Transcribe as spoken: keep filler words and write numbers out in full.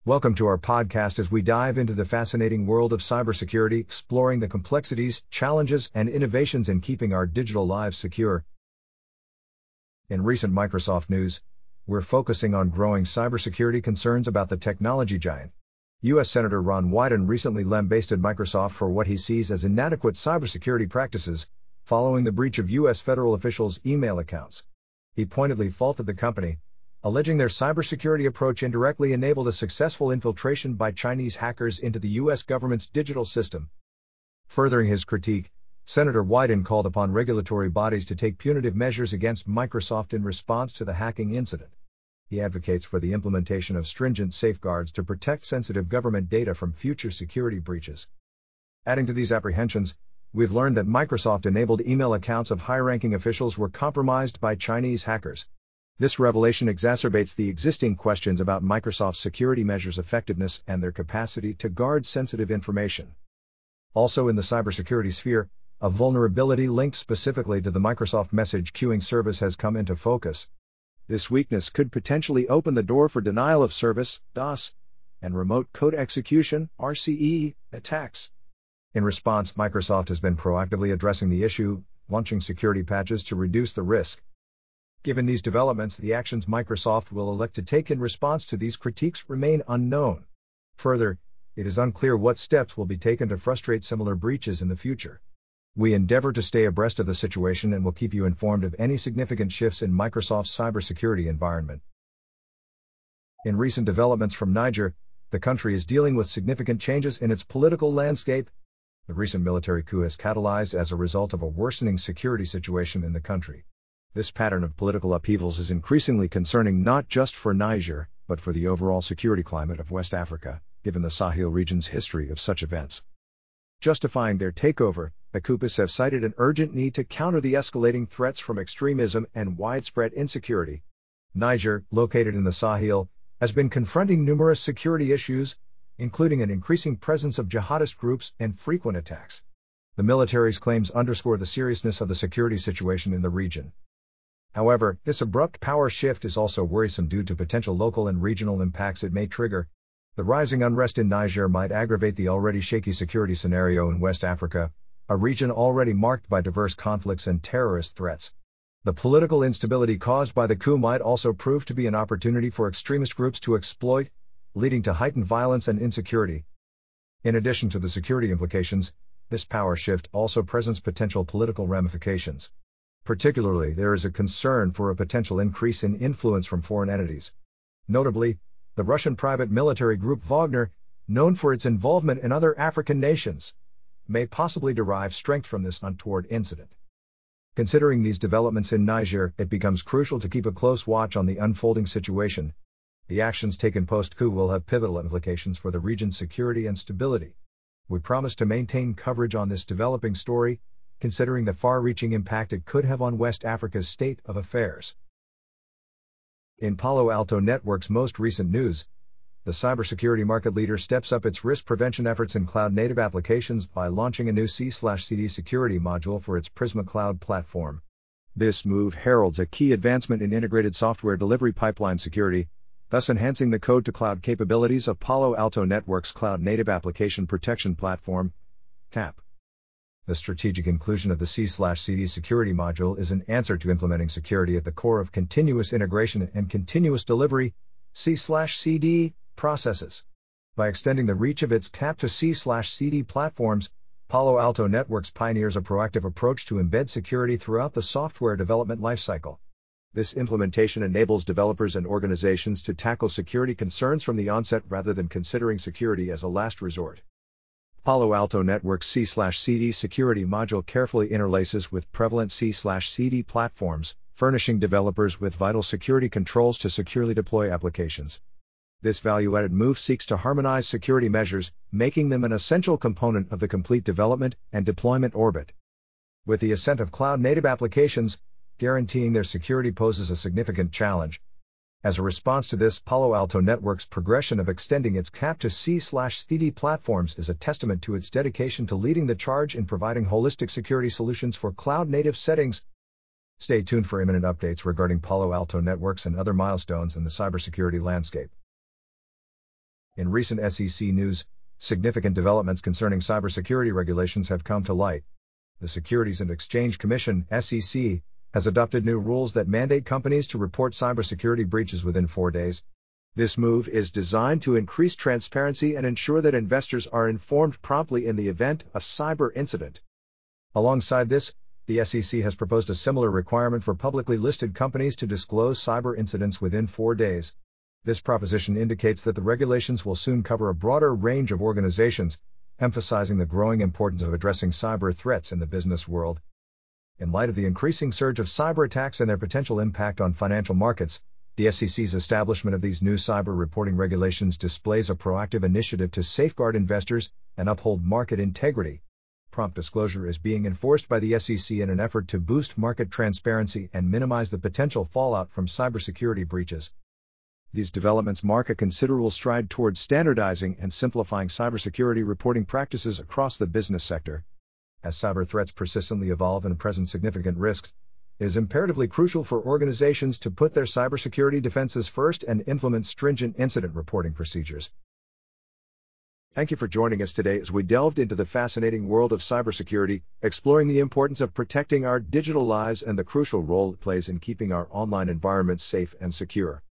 Welcome to our podcast as we dive into the fascinating world of cybersecurity, exploring the complexities, challenges, and innovations in keeping our digital lives secure. In recent Microsoft news, we're focusing on growing cybersecurity concerns about the technology giant. U S Senator Ron Wyden recently lambasted Microsoft for what he sees as inadequate cybersecurity practices, following the breach of U S federal officials' email accounts. He pointedly faulted the company, alleging their cybersecurity approach indirectly enabled a successful infiltration by Chinese hackers into the U S government's digital system. Furthering his critique, Senator Wyden called upon regulatory bodies to take punitive measures against Microsoft in response to the hacking incident. He advocates for the implementation of stringent safeguards to protect sensitive government data from future security breaches. Adding to these apprehensions, we've learned that Microsoft-enabled email accounts of high-ranking officials were compromised by Chinese hackers. This revelation exacerbates the existing questions about Microsoft's security measures' effectiveness and their capacity to guard sensitive information. Also in the cybersecurity sphere, a vulnerability linked specifically to the Microsoft message queuing service has come into focus. This weakness could potentially open the door for denial of service, DOS, and remote code execution, R C E, attacks. In response, Microsoft has been proactively addressing the issue, launching security patches to reduce the risk. Given these developments, the actions Microsoft will elect to take in response to these critiques remain unknown. Further, it is unclear what steps will be taken to frustrate similar breaches in the future. We endeavor to stay abreast of the situation and will keep you informed of any significant shifts in Microsoft's cybersecurity environment. In recent developments from Niger, the country is dealing with significant changes in its political landscape. The recent military coup has catalyzed as a result of a worsening security situation in the country. This pattern of political upheavals is increasingly concerning not just for Niger, but for the overall security climate of West Africa, given the Sahel region's history of such events. Justifying their takeover, the coupists have cited an urgent need to counter the escalating threats from extremism and widespread insecurity. Niger, located in the Sahel, has been confronting numerous security issues, including an increasing presence of jihadist groups and frequent attacks. The military's claims underscore the seriousness of the security situation in the region. However, this abrupt power shift is also worrisome due to potential local and regional impacts it may trigger. The rising unrest in Niger might aggravate the already shaky security scenario in West Africa, a region already marked by diverse conflicts and terrorist threats. The political instability caused by the coup might also prove to be an opportunity for extremist groups to exploit, leading to heightened violence and insecurity. In addition to the security implications, this power shift also presents potential political ramifications. Particularly, there is a concern for a potential increase in influence from foreign entities. Notably, the Russian private military group Wagner, known for its involvement in other African nations, may possibly derive strength from this untoward incident. Considering these developments in Niger, it becomes crucial to keep a close watch on the unfolding situation. The actions taken post-coup will have pivotal implications for the region's security and stability. We promise to maintain coverage on this developing story, considering the far-reaching impact it could have on West Africa's state of affairs. In Palo Alto Networks' most recent news, the cybersecurity market leader steps up its risk prevention efforts in cloud-native applications by launching a new C C D security module for its Prisma Cloud platform. This move heralds a key advancement in integrated software delivery pipeline security, thus enhancing the code-to-cloud capabilities of Palo Alto Networks' cloud-native application protection platform, C A P. The strategic inclusion of the C C D security module is an answer to implementing security at the core of continuous integration and continuous delivery C C D processes. By extending the reach of its C A P to C C D platforms, Palo Alto Networks pioneers a proactive approach to embed security throughout the software development lifecycle. This implementation enables developers and organizations to tackle security concerns from the onset rather than considering security as a last resort. Palo Alto Networks C C D security module carefully interlaces with prevalent C C D platforms, furnishing developers with vital security controls to securely deploy applications. This value-added move seeks to harmonize security measures, making them an essential component of the complete development and deployment orbit. With the ascent of cloud-native applications, guaranteeing their security poses a significant challenge. As a response to this, Palo Alto Networks' progression of extending its C A P to C C D platforms is a testament to its dedication to leading the charge in providing holistic security solutions for cloud-native settings. Stay tuned for imminent updates regarding Palo Alto Networks and other milestones in the cybersecurity landscape. In recent S E C news, significant developments concerning cybersecurity regulations have come to light. The Securities and Exchange Commission, S E C, has adopted new rules that mandate companies to report cybersecurity breaches within four days. This move is designed to increase transparency and ensure that investors are informed promptly in the event of a cyber incident. Alongside this, the S E C has proposed a similar requirement for publicly listed companies to disclose cyber incidents within four days. This proposition indicates that the regulations will soon cover a broader range of organizations, emphasizing the growing importance of addressing cyber threats in the business world. In light of the increasing surge of cyber attacks and their potential impact on financial markets, the S E C's establishment of these new cyber reporting regulations displays a proactive initiative to safeguard investors and uphold market integrity. Prompt disclosure is being enforced by the S E C in an effort to boost market transparency and minimize the potential fallout from cybersecurity breaches. These developments mark a considerable stride towards standardizing and simplifying cybersecurity reporting practices across the business sector. As cyber threats persistently evolve and present significant risks, it is imperatively crucial for organizations to put their cybersecurity defenses first and implement stringent incident reporting procedures. Thank you for joining us today as we delved into the fascinating world of cybersecurity, exploring the importance of protecting our digital lives and the crucial role it plays in keeping our online environments safe and secure.